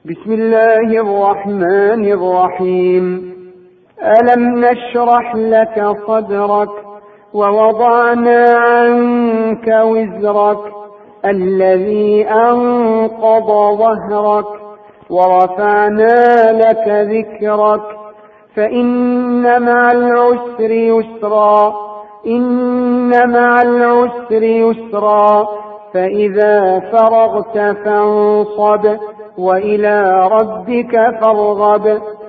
بسم الله الرحمن الرحيم. ألم نشرح لك صدرك ووضعنا عنك وزرك الذي أنقض ظهرك ورفعنا لك ذكرك فإن مع العسر يسرا إن مع العسر يسرا فإذا فرغت فانصب وإلى ربك فارغب.